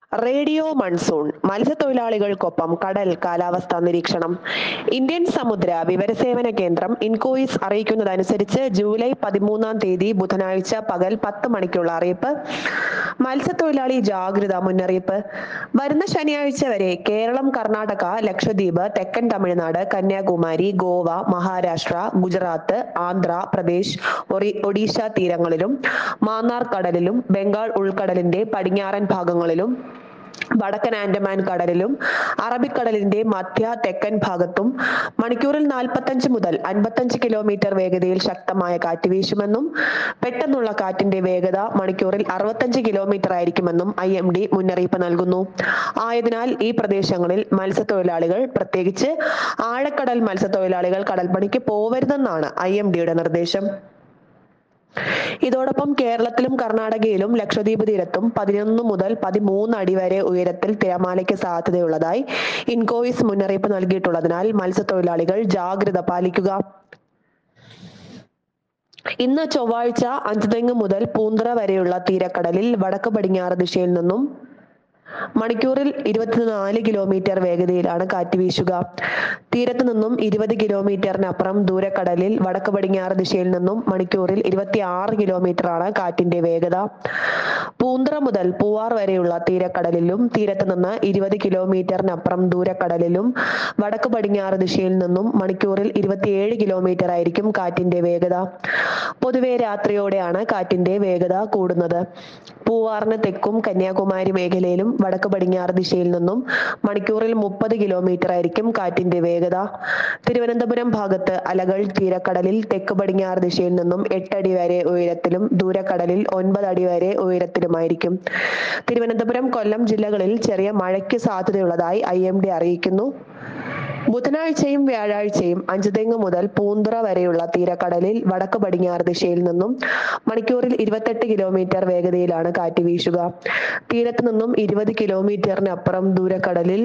Radio monsoon മത്സ്യത്തൊഴിലാളികൾക്കൊപ്പം കടൽ കാലാവസ്ഥാ നിരീക്ഷണം. ഇന്ത്യൻ സമുദ്ര വിവരസേവന കേന്ദ്രം ഇൻകോയിസ് അറിയിക്കുന്നതനുസരിച്ച് ജൂലൈ 13 ബുധനാഴ്ച പകൽ 10 മണിക്കുള്ള അറിയിപ്പ്. മത്സ്യത്തൊഴിലാളി ജാഗ്രതാ മുന്നറിയിപ്പ്. വരുന്ന ശനിയാഴ്ച വരെ കേരളം, കർണാടക, ലക്ഷദ്വീപ്, തെക്കൻ തമിഴ്നാട്, കന്യാകുമാരി, ഗോവ, മഹാരാഷ്ട്ര, ഗുജറാത്ത്, ആന്ധ്രാപ്രദേശ്, ഒഡീഷ തീരങ്ങളിലും മാന്നാർ കടലിലും ബംഗാൾ ഉൾക്കടലിന്റെ പടിഞ്ഞാറൻ ഭാഗങ്ങളിലും വടക്കൻ ആൻഡമാൻ കടലിലും അറബിക്കടലിന്റെ മധ്യ തെക്കൻ ഭാഗത്തും മണിക്കൂറിൽ 45 മുതൽ 55 കിലോമീറ്റർ വേഗതയിൽ ശക്തമായ കാറ്റ് വീശുമെന്നും പെട്ടെന്നുള്ള കാറ്റിന്റെ വേഗത മണിക്കൂറിൽ 65 കിലോമീറ്റർ ആയിരിക്കുമെന്നും IMD മുന്നറിയിപ്പ് നൽകുന്നു. ആയതിനാൽ ഈ പ്രദേശങ്ങളിൽ മത്സ്യത്തൊഴിലാളികൾ, പ്രത്യേകിച്ച് ആഴക്കടൽ മത്സ്യത്തൊഴിലാളികൾ കടൽപ്പണിക്ക് പോവരുതെന്നാണ് IMDയുടെ നിർദ്ദേശം. ഇതോടൊപ്പം കേരളത്തിലും കർണാടകയിലും ലക്ഷദ്വീപ് തീരത്തും 11 മുതൽ 13 അടി വരെ ഉയരത്തിൽ തിരമാലയ്ക്ക് സാധ്യതയുള്ളതായി ഇൻകോയിസ് മുന്നറിയിപ്പ് നൽകിയിട്ടുള്ളതിനാൽ മത്സ്യത്തൊഴിലാളികൾ ജാഗ്രത പാലിക്കുക. ഇന്ന് ചൊവ്വാഴ്ച അഞ്ചുതെങ്ങ് മുതൽ പൂന്തുറ വരെയുള്ള തീരക്കടലിൽ വടക്ക് പടിഞ്ഞാറ് ദിശയിൽ നിന്നും മണിക്കൂറിൽ 24 കിലോമീറ്റർ വേഗതയിലാണ് കാറ്റ് വീശുക. തീരത്ത് നിന്നും 20 കിലോമീറ്ററിനപ്പുറം ദൂരക്കടലിൽ വടക്ക് പടിഞ്ഞാറ് ദിശയിൽ നിന്നും മണിക്കൂറിൽ 26 കിലോമീറ്ററാണ് കാറ്റിന്റെ വേഗത. പൂന്തുറ മുതൽ പൂവാർ വരെയുള്ള തീരക്കടലിലും തീരത്ത് നിന്ന് 20 കിലോമീറ്ററിനപ്പുറം ദൂരക്കടലിലും വടക്ക് പടിഞ്ഞാറ് ദിശയിൽ നിന്നും മണിക്കൂറിൽ 27 കിലോമീറ്റർ ആയിരിക്കും കാറ്റിന്റെ വേഗത. പൊതുവെ രാത്രിയോടെയാണ് കാറ്റിന്റെ വേഗത കൂടുന്നത്. പൂവാറിന് തെക്കും കന്യാകുമാരി മേഖലയിലും വടക്ക് പടിഞ്ഞാറ് ദിശയിൽ നിന്നും മണിക്കൂറിൽ 30 കിലോമീറ്റർ ആയിരിക്കും കാറ്റിന്റെ വേഗത. തിരുവനന്തപുരം ഭാഗത്ത് അലകൾ തീരക്കടലിൽ തെക്ക് പടിഞ്ഞാറ് ദിശയിൽ നിന്നും 8 അടി വരെ ഉയരത്തിലും ദൂരക്കടലിൽ 9 അടി വരെ ഉയരത്തിലുമായിരിക്കും. തിരുവനന്തപുരം, കൊല്ലം ജില്ലകളിൽ ചെറിയ മഴയ്ക്ക് സാധ്യതയുള്ളതായി IMD അറിയിക്കുന്നു. ബുധനാഴ്ചയും വ്യാഴാഴ്ചയും അഞ്ചുതെങ്ങ് മുതൽ പൂന്തുറ വരെയുള്ള തീരക്കടലിൽ വടക്ക് പടിഞ്ഞാറ് ദിശയിൽ നിന്നും മണിക്കൂറിൽ 28 കിലോമീറ്റർ വേഗതയിലാണ് കാറ്റ് വീശുക. തീരത്ത് നിന്നും 20 കിലോമീറ്ററിനപ്പുറം ദൂരക്കടലിൽ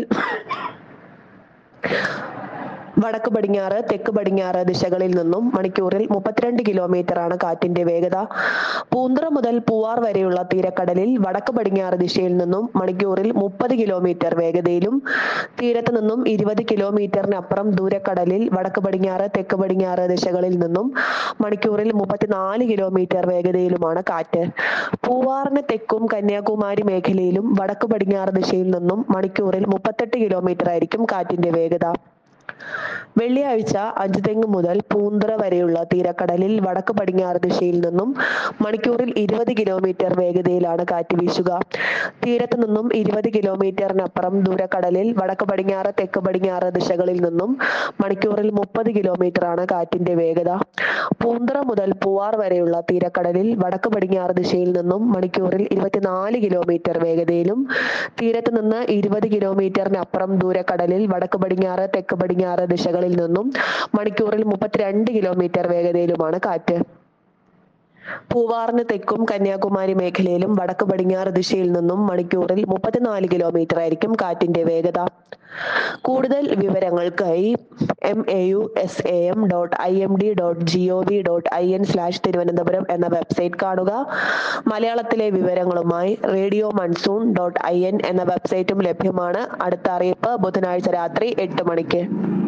വടക്ക് പടിഞ്ഞാറ്, തെക്ക് പടിഞ്ഞാറ് ദിശകളിൽ നിന്നും മണിക്കൂറിൽ 32 കിലോമീറ്ററാണ് കാറ്റിന്റെ വേഗത. പൂന്തുറ മുതൽ പൂവാർ വരെയുള്ള തീരക്കടലിൽ വടക്ക് പടിഞ്ഞാറ് ദിശയിൽ നിന്നും മണിക്കൂറിൽ 30 കിലോമീറ്റർ വേഗതയിലും തീരത്ത് നിന്നും 20 കിലോമീറ്ററിനപ്പുറം ദൂരക്കടലിൽ വടക്ക് പടിഞ്ഞാറ്, തെക്ക് പടിഞ്ഞാറ് ദിശകളിൽ നിന്നും മണിക്കൂറിൽ 34 കിലോമീറ്റർ വേഗതയിലുമാണ് കാറ്റ്. പൂവാറിന് തെക്കും കന്യാകുമാരി മേഖലയിലും വടക്ക് പടിഞ്ഞാറ് ദിശയിൽ നിന്നും മണിക്കൂറിൽ 38 കിലോമീറ്റർ ആയിരിക്കും കാറ്റിന്റെ വേഗത. വെള്ളിയാഴ്ച അഞ്ചുതെങ്ങ് മുതൽ പൂന്തുറ വരെയുള്ള തീരക്കടലിൽ വടക്ക് പടിഞ്ഞാറ് ദിശയിൽ നിന്നും മണിക്കൂറിൽ 20 കിലോമീറ്റർ വേഗതയിലാണ് കാറ്റ് വീശുക. തീരത്ത് നിന്നും 20 കിലോമീറ്ററിനപ്പുറം ദൂരക്കടലിൽ വടക്ക് പടിഞ്ഞാറ്, തെക്ക് പടിഞ്ഞാറ് ദിശകളിൽ നിന്നും മണിക്കൂറിൽ 30 കിലോമീറ്ററാണ് കാറ്റിന്റെ വേഗത. പൂന്തുറ മുതൽ പൂവാർ വരെയുള്ള തീരക്കടലിൽ വടക്ക് പടിഞ്ഞാറ് ദിശയിൽ നിന്നും മണിക്കൂറിൽ 24 കിലോമീറ്റർ വേഗതയിലും തീരത്ത് നിന്ന് 20 കിലോമീറ്ററിനപ്പുറം ദൂരക്കടലിൽ വടക്ക് പടിഞ്ഞാറ്, തെക്ക് പടിഞ്ഞാറ് ദിശകളിൽ നിന്നും മണിക്കൂറിൽ 32 കിലോമീറ്റർ വേഗതയിലുമാണ് കാറ്റ്. പൂവാറിന് തെക്കും കന്യാകുമാരി മേഖലയിലും വടക്ക് പടിഞ്ഞാറ് ദിശയിൽ നിന്നും മണിക്കൂറിൽ 34 കിലോമീറ്റർ ആയിരിക്കും കാറ്റിന്റെ വേഗത. കൂടുതൽ വിവരങ്ങൾക്കായി mau.imd.gov.in/തിരുവനന്തപുരം എന്ന വെബ്സൈറ്റ് കാണുക. മലയാളത്തിലെ വിവരങ്ങളുമായി RadioMonsoon.in എന്ന വെബ്സൈറ്റും ലഭ്യമാണ്. അടുത്ത അറിയിപ്പ് ബുധനാഴ്ച രാത്രി 8 മണിക്ക്.